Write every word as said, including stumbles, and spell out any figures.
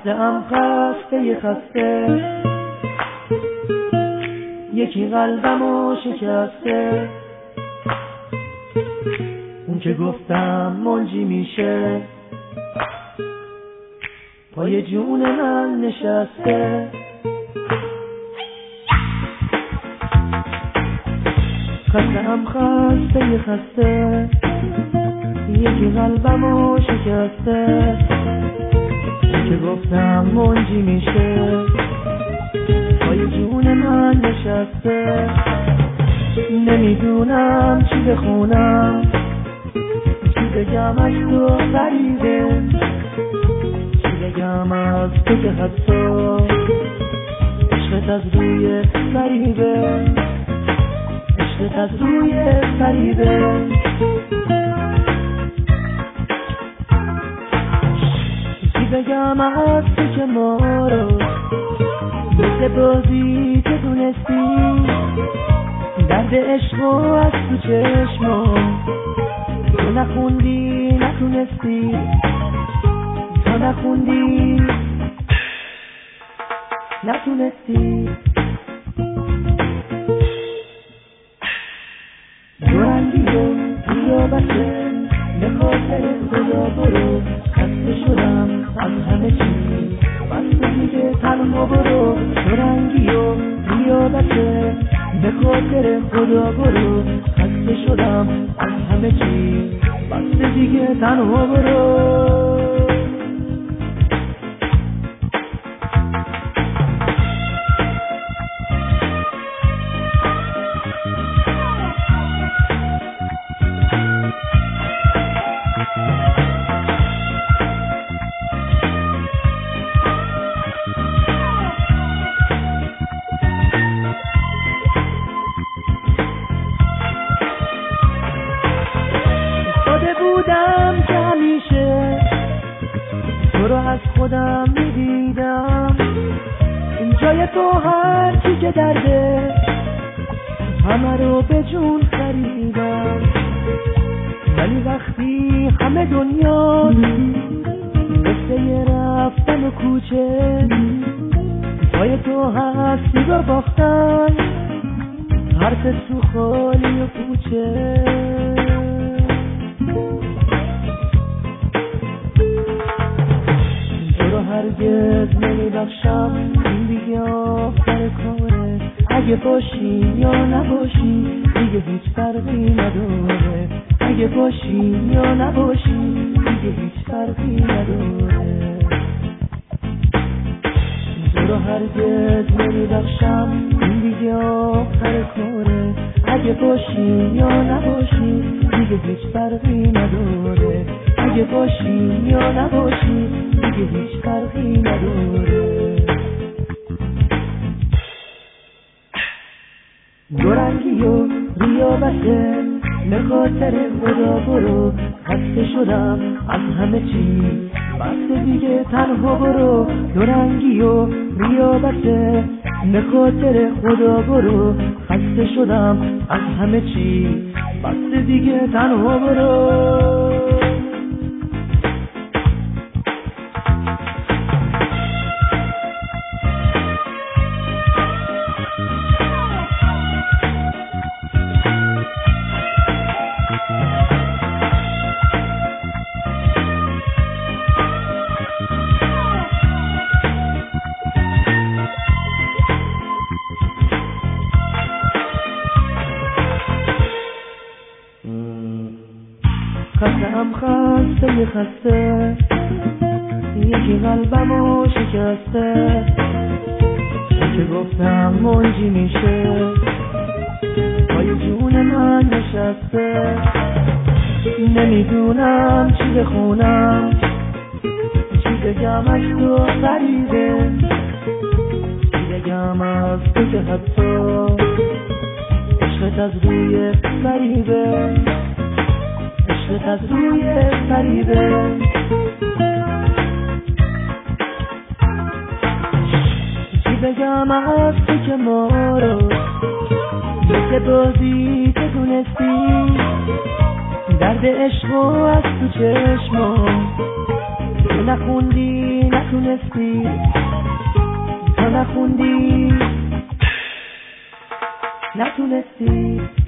خسته ام خسته خسته، یکی قلبمو شکسته. اون که گفتم منجی میشه پای جون من نشسته. خسته ام خسته خسته، یکی قلبمو شکسته. اون که گفتم منجی میشه پای جون من نشسته. نمیدونم چی بخونم، چی بگم از تو غریبه، چی بگم از تو که حتی عشقت از روی غریبه، عشقت از روی غریبه. چی بگم از تو که ما رو مثل بازی که دونستی، درد عشق و از تو چشمم تو نخوندی نتونستی، تو نخوندی نتونستی. دورنگی و بیابته به خاطر خدا برو، خسته شدم از همه چی بس دیگه تنها برو. دورنگی و بیابته به خاطر خدا برو، خسته شدم از همه چی بس دیگه تنها برو. بودم که همیشه تو رو از خودم میدیدم، این جای تو هر چی که درده همه رو به جون خریدم. ولی وقتی همه دنیا مثل یه رفتن و کوچه پای تو هست نگاه باختن، حرف تو خالی و پوچه. هرگز نمیبخشم، این دیگه آخر کاره. اگه باشی یا نباشی دیگه هیچ فرقی نداره، اگه باشی یا نباشی دیگه هیچ فرقی نداره. تو رو هرگز نمیبخشم، این دیگه آخر کاره. اگه باشی یا نباشی دیگه هیچ فرقی نداره، اگه باشی یا نباشی دیگه هیچ فرقی نداره. دورنگی و ریابته به خاطر خدا برو، خسته شدم از همه چی بس دیگه تنها برو. دورنگی و ریابته به خاطر خدا برو، خسته شدم از همه چی بس دیگه تنها برو. خسته ام خسته خسته، یکی قلبمو شکسته. که گفتم منجی میشه پای جون من نشسته. نمیدونم چی بخونم، چی بگم از تو غریبه، چی بگم از تو که حتی عشقت از روی غریبه، عشقت از روی غریبه. چی بگم از تو که ما رو مثل بازی که دونستی، درد عشق و از تو چشمم تو نخوندی نخوندی نتونستی تو نخوندی نتونستی